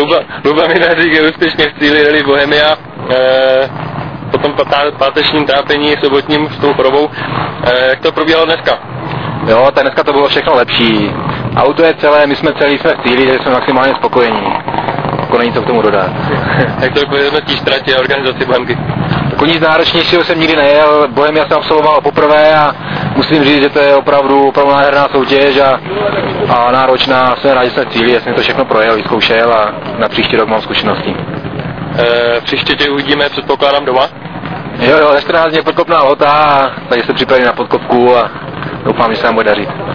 Luba Minařík je úspěšně v cíli Rally Bohemia, potom pátečním trápení sobotním s tou chorobou. Jak to probíhalo dneska? Jo, tak dneska to bylo všechno lepší. Auto je celé, my jsme celý, jsme v cíli, takže jsme maximálně spokojení. Jako není co k tomu dodat. Jak to vyhodnotíš tratě a organizaci Bohemky? Jako nic náročnějšího jsem nikdy nejel, Bohemia jsem absolvoval poprvé a musím říct, že to je opravdu nádherná soutěž a náročná. Jsem rád, že jsem v cíli, jsem to všechno projel, vyzkoušel a na příští rok mám zkušenosti. Příště tě uvidíme, předpokládám, doma? Jo, za 14 dní je podkopná lhota, takže se připravím na podkopku a doufám, že se nám bude dařit.